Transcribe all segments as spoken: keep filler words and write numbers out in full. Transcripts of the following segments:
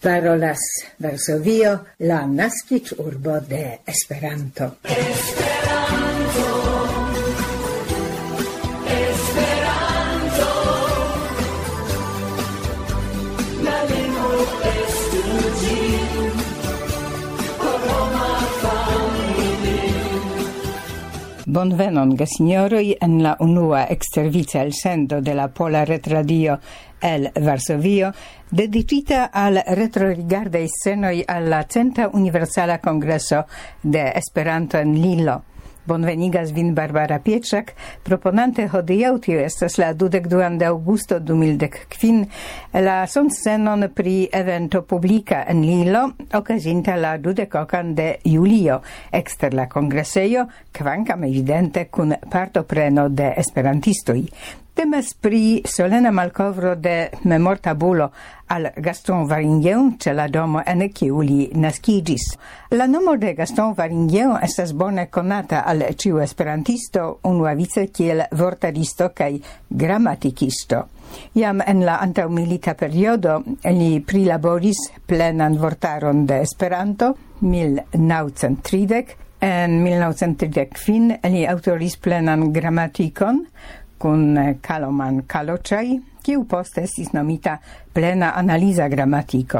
Parolas Varsovio, la naskiĝurbo de Esperanto. Esperanto, Esperanto, la lingvo estu ĝi, por homa familio. Bonvenon, gesignoroj, en la unua ekstervica elsendo de la Pola Retradio el Varsovio, dedicita al retrorigardaj scenoj al la centa Universala Kongreso de Esperanto en Lillo. Bonvenigas vin Barbara Pietrzak, proponante hodiaŭ, tio estas la dudek duan de aŭgusto du mil dek kvin, la sonscenon pri evento publika en Lillo, okazinta la dudek okan de julio, ekster la kongresejo, kvankam evidente kun partopreno de esperantistoj. Temas pri solena malkovro de memortabulo al Gaston Varinghion ĉe la domo en kiu li naskiĝis. La nomo de Gaston Varinghion estas bone konata al ĉiu esperantisto, unuavice kiel vortaristo kaj gramatikisto. Jam en la antaŭmilita periodo li prilaboris plenan vortaron de Esperanto mil naŭcent tridek. En mil naŭcent tridek kvin li aŭtoris plenan gramatikon kun Kaloman Kaloĉaj, kiu poste estis nomita plena analiza gramatiko.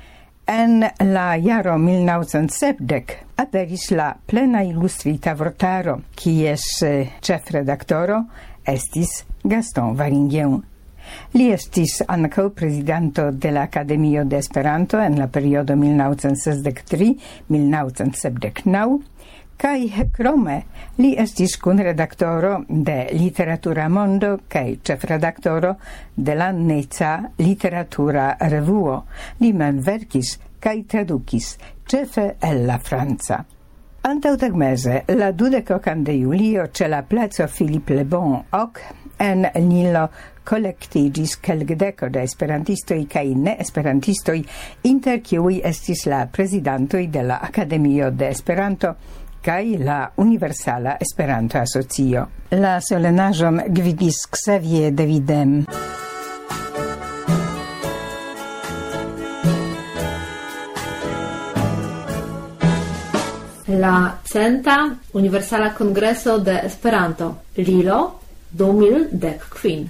En la jaro mil naŭcent sepdek aperis la plena ilustrita vortaro, kies ĉefredaktoro estis Gaston Varinghion. Li estis ankaŭ prezidanto de la Akademio de Esperanto en la periodo mil naŭcent sesdek tri - mil naŭcent sepdek naŭ, kaj krome li estis kunredaktoro de Literatura Mondo kaj ĉefredaktoro de la Neca Literatura Revuo. Li mem verkis kaj tradukis, ĉefe el la franca. Antaŭtagmeze, la dudek okan de julio, ĉe la placo Philippe le Bon ok, en Lillo kolektiĝis kelkdeko da esperantistoj kaj neesperantistoj, inter kiuj estis la prezidantoj de la Akademio de Esperanto kaj la Universala Esperanto Asocio. La solenaĵon gvidis Xavier Davidem. La centa Universala Kongreso de Esperanto, Lillo, du mil dek kvin.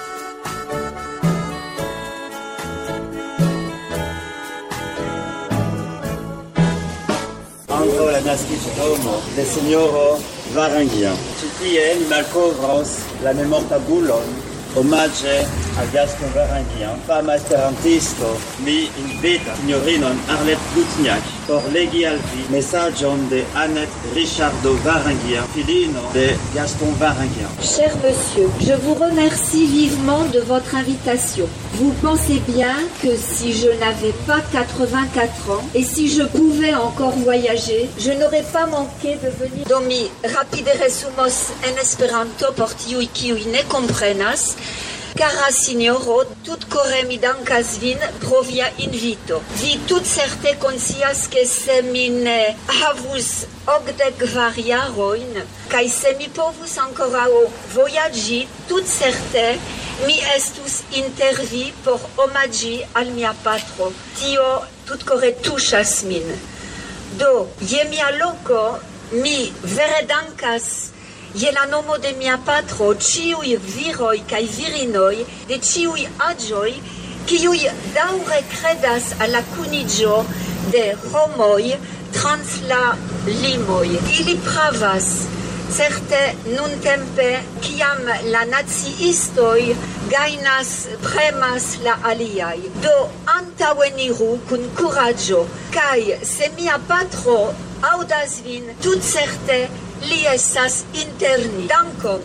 Ankaŭ la naskiĝdomo de sinjoro Varinghion. Ĉi tie ni malkovros la memortabulon omaĝe al Gaston Varinghion, fama esperantisto. Mi invitas signorinon Arlette Gutniak por legi al vi mesaĝon de Annette Richardo Varinghion, filino de Gaston Varinghion. Cher monsieur, je vous remercie vivement de votre invitation. Vous pensez bien que si je n'avais pas quatre-vingt-quatre ans et si je pouvais encore voyager, je n'aurais pas manqué de venir. Do mi rapide resumos en Esperanto por tiuj kiuj ne komprenas. Cara signoro, tutkore mi dankas vin pro via invito. Vi tutcerte konscias ke se mi ne havus okdek kvar jarojn, kaj se mi povus ankoraŭ vojaĝi, tutcerte mi estus inter vi por omaĝi al mia patro. Tio tutkore tuŝas min. Do, je mia loko mi vere dankas je la nomo de mia patro ĉiuj viroj kaj virinoj de ĉiuj aĝoj, kiuj daŭre kredas al la kuniĝo de homoj trans la limoj. Ili pravas. Certe nuntempe, kiam la naciistoj gajnas, premas la aliaj. Do antaŭeniru kun kuraĝo, kaj se mia patro aŭdas vin, tutcerte li estas inter ni. Dankon.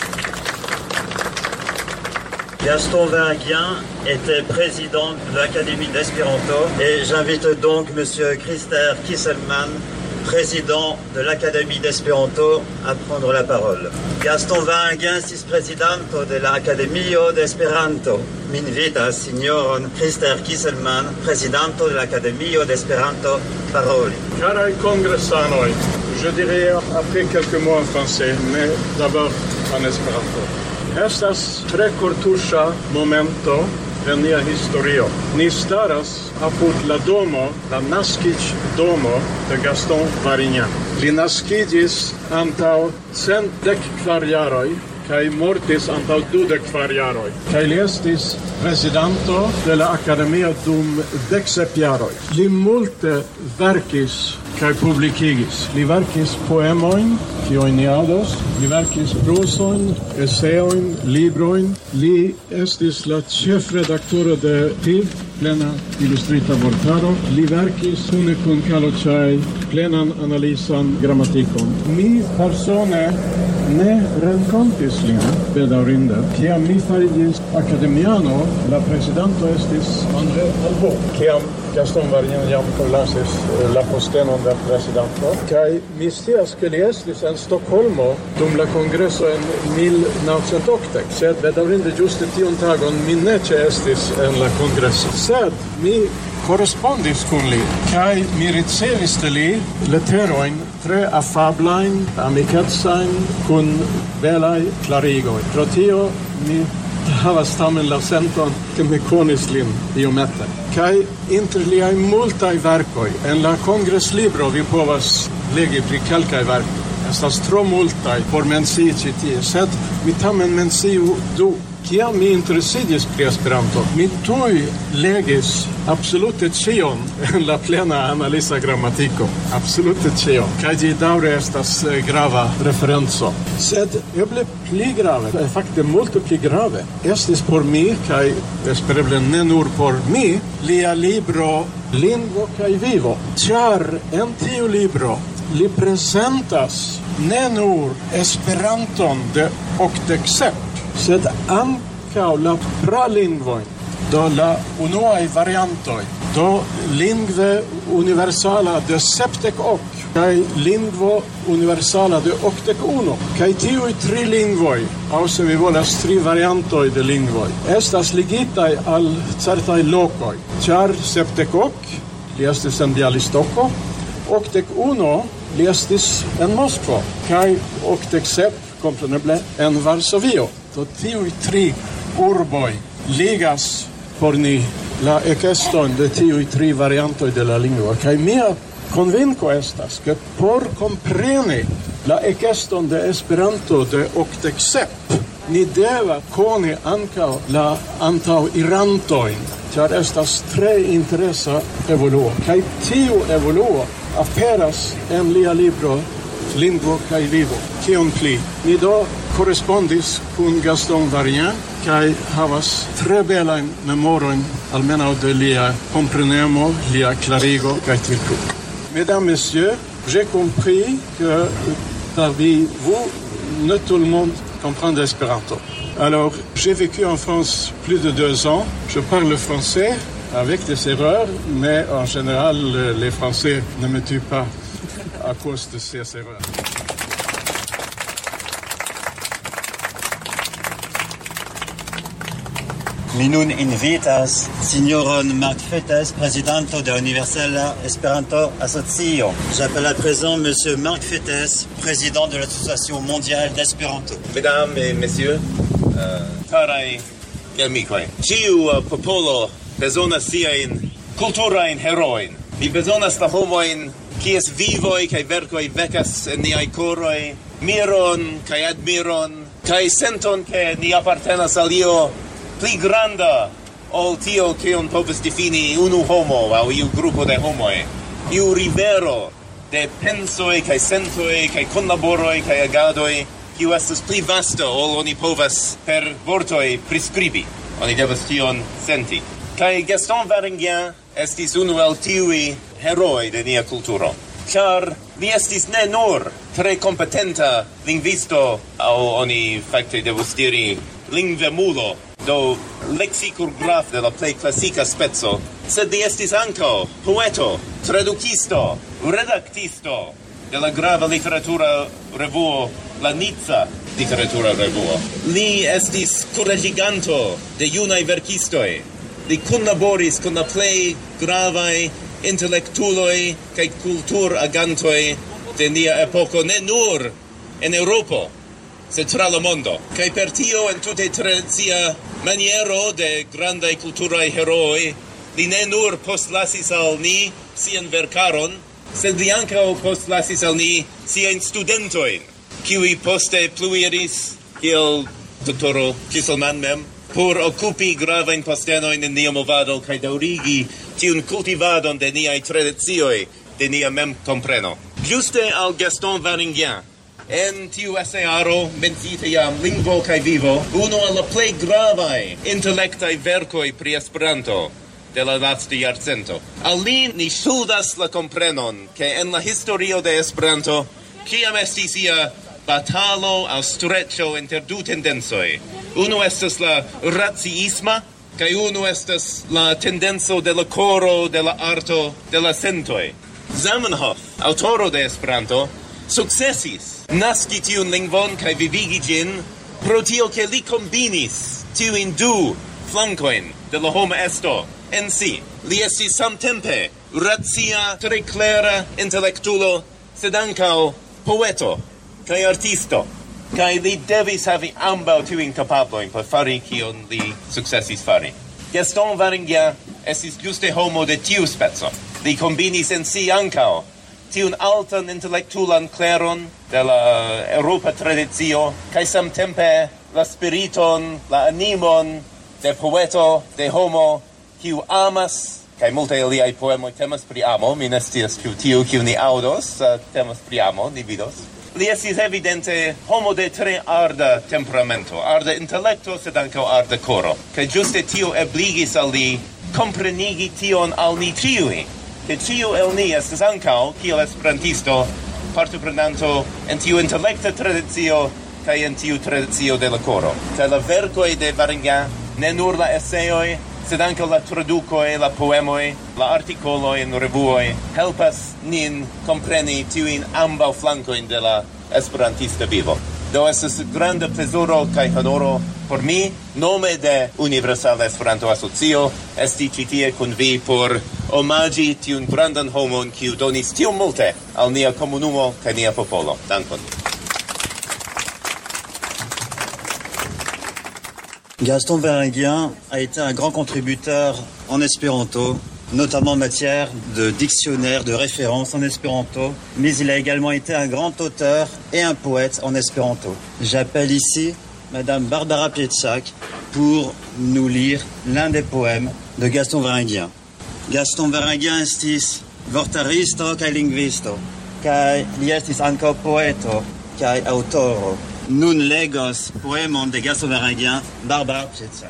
Gaston Varinghion était président de l'Académie d'Espéranto et j'invite donc monsieur Christer Kisselman, président de l'Académie d'Esperanto, à prendre la parole. Gaston Varinghion estis prezidanto de la Akademio de Esperanto. Mi invitas signoron Christer Kisselman, prezidanto de l'Academio de Esperanto, paroli. Caraj kongresanoj, je dirais après quelques mots en français, mais d'abord en Esperanto. Estas tre kortuŝa momento en nia historio. Ni staras apud la domo, la Naskic domo de Gaston Varignan. Li naskigis antau cent dek kvar jaroj, kai mortis antau dudek kvar jaroj. Kai li estis prezidanto de la Akademio dum dek sep jaroj. Li multe verkis kai publikigis. Li verkis poemojn, kiujn ni aŭdos, li verkis prosojn, eseojn, librojn. Li estis la ĉefredaktoro de Tiv, plena ilustrita vortaro. Li verkis kune kun Kalocaj plenan analizan gramatikon. Mi persone ne renkontis lin, bedaŭrinde. Kiam mi fariĝis akademiano, la prezidanto estis André Talbot. Kiam Gaston Varignan jam forlasis la postenon de prezidanto, kaj mi scias ke li estis en Stokholmo dum la kongreso en mil naŭcent okdek, sed bedaŭrinde ĝuste tiun tagon mi ne ĉeestis en la kongreso. Sed mi korrespondis kun li, kaj mi ricevis de li leterojn tre afablajn, amikecajn, kun belaj klarigoj. Pro tio mi havas tamen la senton ke mi konis lin iomete. Kaj inter liaj multaj verkoj en la kongreslibro vi povas legi pri kelkaj verkoj. Estas tro multaj por mencii ĉi tie, sed mi tamen menciu du. Kiam mi interesiĝis pri Esperanto, mi tuj legis absolute ĉion en la plena analiza gramatiko, absolute ĉion, kaj ĝi daŭre estas grava referenco. Sed eble pli grave, fakte multe pli grave, estis por mi, kaj espereble ne nur por mi, lia libro Lingvo kaj vivo, ĉar en tiu libro li prezentas ne nur Esperanton de okdek sep, sed ankaŭ la pralingvojn, do la unuaj variantoj, do lingve universala de sepdek ok, kaj lingvo universala de okdek unu. Kaj tiuj tri lingvoj, aŭ se vi volas tri variantoj de lingvoj, estas ligitaj al certaj lokoj, ĉar sepdek ok li estis en Bialystoko, okdek unu li estis en Moskvo, kaj okdek sep kompreneble en Varsovio. Do tiuj tri urboj ligas por ni la ekeston de tiuj tri variantoj de la lingvo. Kaj mia konvinko estas, ke por kompreni la ekeston de Esperanto de okdek sep, ni deva koni ankaŭ la antaŭirantojn, ĉar estas tre interesa evoluo. Kaj tiu evoluo aperas en lia libro Lingvo kaj vivo. Kion pli? Mi do korrespondis kun Gaston Varignan kaj havas tre belajn memorojn, almenaŭ de lia komprenemo, lia klarigo kaj tiu. Mesdames, messieurs, j'ai compris que parmi vous, ne tout le monde comprend l'espéranto. Alors, j'ai vécu en France plus de deux ans. Je parle français avec des erreurs, mais en général, les Français ne me tuent pas à cause de ces erreurs. Mi nun invitas signoron Marc Fettes, présidente de l'Universella Esperanto Asocio. J'appelle à présent monsieur Marc Fettes, président de l'Association mondiale d'Espéranto. Mesdames et messieurs, uh, carai amicoi, ciu uh, popolo bezonas siajn kulturajn heroojn. Mi bezonas la homojn, kies vivoj kaj verkoj vekas en niaj koroj miron kaj admiron kaj senton ke ni apartenas al io pli granda ol tio kion povas difini unu homo aŭ iu grupo de homoj, iu rivero de pensoj kaj sentoj kaj kunlaboroj kaj agadoj, kiu estas pli vasta ol oni povas per vortoj priskribi. Oni devas tion senti. Kaj Gaston Varignan estis unu el tiuj heroj de nia kulturo, ĉar li estis ne nur tre kompetenta lingvisto, aŭ oni fakte devus diri lingvemulo, do lexikurgraf de la plej klasika speco, sed li estis ankaŭ poeto, tradukisto, redaktisto de la grava literatura revuo La Nica literatura revuo. Li estis kuraĝiganto de junaj verkistoj. Li kunlaboris kun la plej gravaj intelektuloj kaj kulturagantoj de nia epoko, ne nur en Eŭropo, sed tra la mondo. Kai per tio en tute tradicia maniero de grandai culturai heroi, li ne nur postlasis al ni sian verkaron, sed li ankaŭ postlasis al ni siajn studentojn, kiuj poste pluiris kiel doktoro Kisselman mem, por occupi gravajn postenojn en nia movado kaj daŭrigi tiun kultivadon de niaj tradicioj, de nia mem kompreno. Ĝuste al Gaston Varingien, en tiu esearo menciite jam lingvo kaj vivo, unu el la plej gravaj intelektaj verkoj pri Esperanto de la lasta jarcento. Al li ni ŝuldas la komprenon, ke en la historio de Esperanto, kiam estis ia batalo aŭ streĉo inter du tendencoj. Unu estas la raciisma, kaj unu estas la tendenco de la koro, de la arto, de la sentoj. Zamenhof, aŭtoro de Esperanto, sukcesis naski tiun lingvon kaj vivigi ĝin pro tio ke li kombinis tiujn du flankojn de la homa esto en si. Li estis samtempe racia, tre klera intelektulo, sed ankaŭ poeto kaj artisto. Kaj li devis havi ambaŭ tiujn kapablojn por fari kion li sukcesis fari. Gaston Varingien estis ĝuste homo de tiu speco. Li kombinis en si ankaŭ tiun altan intelektulan kleron de la Europa tradicio, kaj samtempe la spiriton, la animon de poeto, de homo, kiu amas, kaj multaj aliaj poemoj temas pri amo, mi ne scias ĉu tiu kiu ni aŭdos uh, temas pri amo, ni vidos. Li estis evidente homo de tre arda temperamento, arda intelekto, sed ankaŭ arda koro. Kaj ĝuste tio ebligis al li komprenigi tion al ni ĉiuj, ke ĉiu el ni estas ankaŭ, kiel esperantisto, partoprenanto en tiu intelekta tradicio kaj en tiu tradicio de la koro. Kaj la verkoj de Varingien, ne nur la eseoj, sed ankaŭ la tradukoj, la poemoj, la artikoloj en revuoj, helpas nin kompreni tiujn ambaŭ flankojn de la esperantista vivo. Do estas granda plezuro kaj honoro por mi, nome de Universala Esperanto Asocio, esti ĉi tie kun vi por omaĝi tiun grandan homon, kiu donis tiom multe al nia komunumo kaj nia popolo. Dankon. Gaston Varingien a été un grand contributeur en espéranto, notamment en matière de dictionnaire, de référence en espéranto, mais il a également été un grand auteur et un poète en espéranto. J'appelle ici Madame Barbara Pietschak pour nous lire l'un des poèmes de Gaston Varingien. Gaston Varingien estis vortaristo kaj lingvisto, kaj li estis ankaŭ poeto kaj aŭtoro. Nun legos poemon de Gaston Varingien, Barbara Pietschak.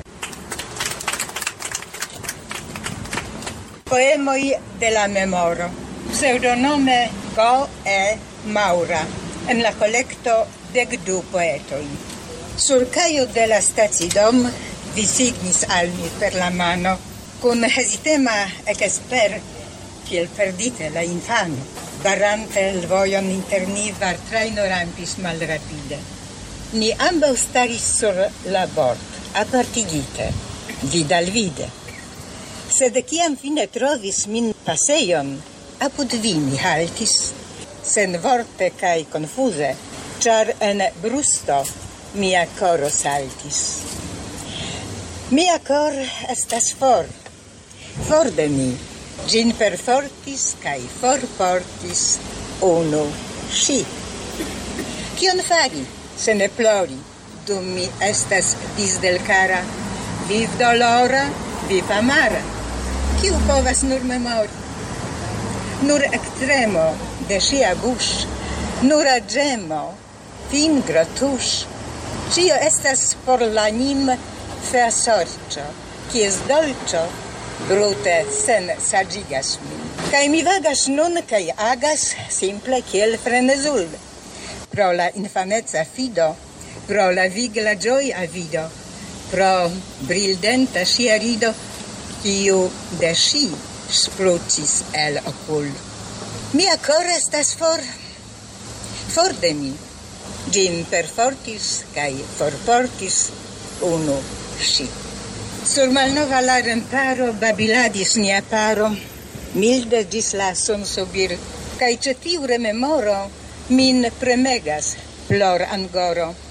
Poemoj de la memoro, pseudonome Go e Maura, en la kolekto dek du poetoj. Sur kajo de la stacidom vi signis al mi per la mano, kun hezitema ekesper, kiel perdite la infano. Barante l vojon inter ni vartrajno rampis malrapide. Ni ambaŭ staris sur la bord, apartigite, vid al vide. Sed kiam fine trovis min pasejon, apud vi mi haltis, senvorte kaj konfuze, ĉar en brusto mia koro saltis. Mia kor estas for, for de mi, ĝin perfortis kaj forportis unu ŝi. Kion fari, se ne plori, dum mi estas disdelkara, viv dolora, viv amara, kiu povas nur memori. Nur ekstremo de ŝia buŝ, nur aĝemo, fingro tuŝ, ĉio estas por la nim fea sorĉo, kies dolĉo brute sen saĝigas min. Kaj mi vagas nun kaj agas simple kiel frenezul. Pro la infaneca fido, pro la vigla ĝoja vido, pro brildenta ŝia rido, kiu de ŝi sprucis el okul. Mia kor estas for, for de mi, ĝin perfortis kaj forportis unu ŝi. Sur malnova la remparo babiladis nia paro, milde ĝis la sonsobir, kaj ĉe tiu rememoro min premegas plor angoro.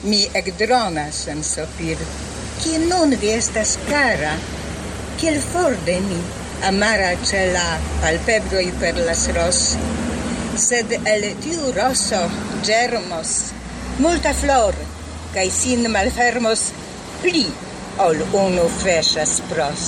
mi ekdronas en sopir. Kie nun vi estas kara? Kiel for de mi, amara ĉe la palpebroj perlas ros. Sed el tiu roso germos multa flor, kaj sin malfermos pli ol unu freŝa spros.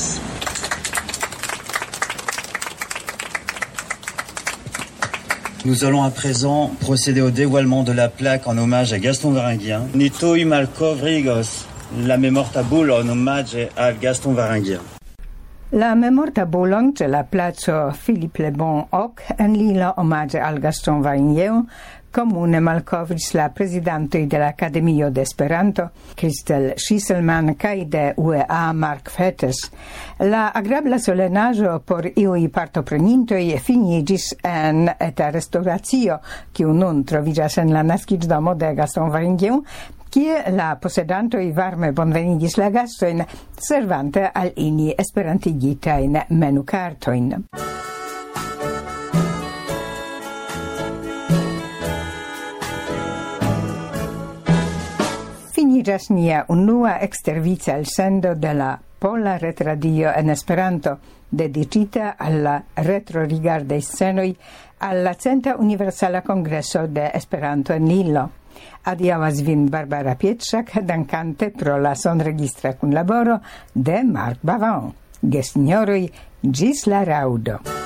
Nous allons à présent procéder au dévoilement de la plaque en hommage à Gaston Varinguien. Ni tuj malkovrigos la memortabulon en hommage à Gaston Varinguien. La memortabulon ĉe la placo Philippe le Bon ok en Lilo omaĝe al Gaston Varinguien comune malkovris la presidentoj de l'Akademio de Esperanto, Christel Schieselman kaj de U E A Mark Fettes. La agrabla solenaĵo por iuj partoprenintoj finiĝis en eta restoracio, kiu nun troviĝas en la naskiĝdomo de Gaston Varinguien, kie la posedantoj varme bonvenigis la gastojn, servante al ili esperantigitajn menukartojn. Finiĝas nia unua ekstervica elsendo de la Pola Retradio en Esperanto, dediĉita al la retrorigardaj scenoj al la centa Universala Kongreso de Esperanto en Lillo. Adiaŭas vin Barbara Pietrzak, dankante pro la sonregistra kunlaboro de Marc Bavon. Gesinjoroj, ĝis la raŭdo.